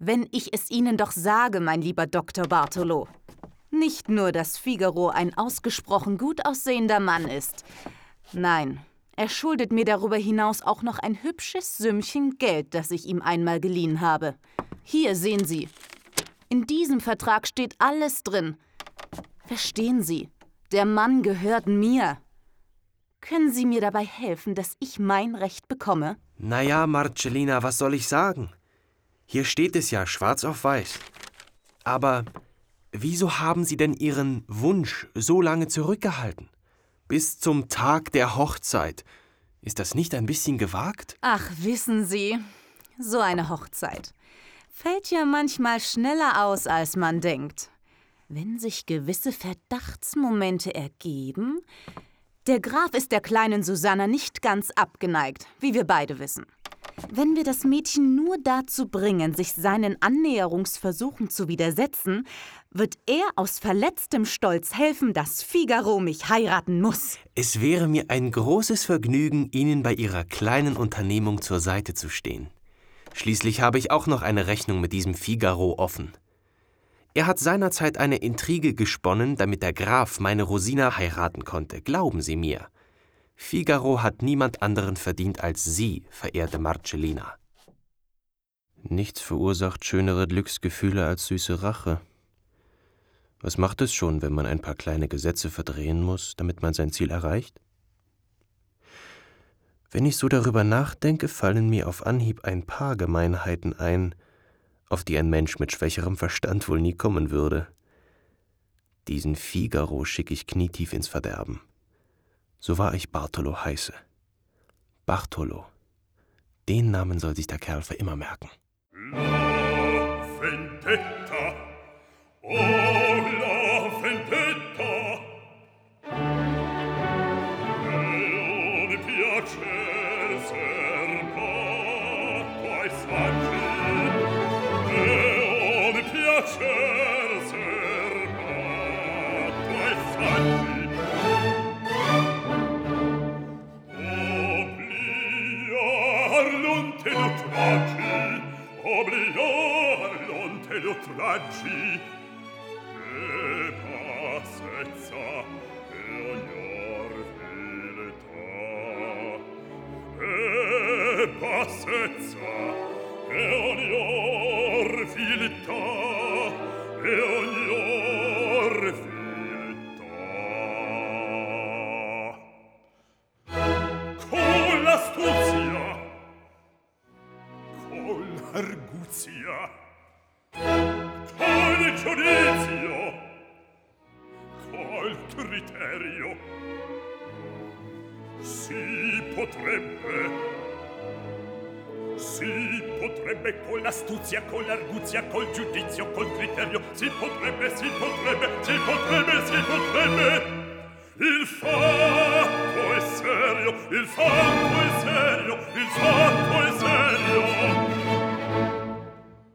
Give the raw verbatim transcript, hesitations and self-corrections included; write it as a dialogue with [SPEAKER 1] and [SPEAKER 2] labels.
[SPEAKER 1] wenn ich es Ihnen doch sage, mein lieber Doktor Bartholo. Nicht nur, dass Figaro ein ausgesprochen gut aussehender Mann ist. Nein, er schuldet mir darüber hinaus auch noch ein hübsches Sümmchen Geld, das ich ihm einmal geliehen habe. Hier sehen Sie. In diesem Vertrag steht alles drin. Verstehen Sie, der Mann gehört mir. Können Sie mir dabei helfen, dass ich mein Recht bekomme?
[SPEAKER 2] Na ja, Marcellina, was soll ich sagen? Hier steht es ja schwarz auf weiß. Aber wieso haben Sie denn Ihren Wunsch so lange zurückgehalten? Bis zum Tag der Hochzeit. Ist das nicht ein bisschen gewagt?
[SPEAKER 1] Ach, wissen Sie, so eine Hochzeit fällt ja manchmal schneller aus, als man denkt. Wenn sich gewisse Verdachtsmomente ergeben. Der Graf ist der kleinen Susanna nicht ganz abgeneigt, wie wir beide wissen. Wenn wir das Mädchen nur dazu bringen, sich seinen Annäherungsversuchen zu widersetzen, wird er aus verletztem Stolz helfen, dass Figaro mich heiraten muss.
[SPEAKER 2] Es wäre mir ein großes Vergnügen, Ihnen bei Ihrer kleinen Unternehmung zur Seite zu stehen. Schließlich habe ich auch noch eine Rechnung mit diesem Figaro offen. Er hat seinerzeit eine Intrige gesponnen, damit der Graf meine Rosina heiraten konnte, glauben Sie mir. Figaro hat niemand anderen verdient als Sie, verehrte Marcellina. Nichts verursacht schönere Glücksgefühle als süße Rache. Was macht es schon, wenn man ein paar kleine Gesetze verdrehen muss, damit man sein Ziel erreicht? Wenn ich so darüber nachdenke, fallen mir auf Anhieb ein paar Gemeinheiten ein, auf die ein Mensch mit schwächerem Verstand wohl nie kommen würde. Diesen Figaro schicke ich knietief ins Verderben. So wahr ich Bartholo heiße. Bartholo. Den Namen soll sich der Kerl für immer merken.
[SPEAKER 3] La vendetta, oh la vendetta, e mi piace serbato ai saggi, e mi piace serbato ai saggi. Obliar l'onte lo traggi, e passezza, e ognor viltà, e passezza, e ognor viltà, e ognor viltà. Con l'astuzia, arguzia, col giudizio, col criterio, si potrebbe, si potrebbe con l'astuzia, con l'arguzia, col giudizio, col criterio, si potrebbe, si potrebbe, si potrebbe, si potrebbe. Il fatto è serio, il fatto è serio, il fatto è serio.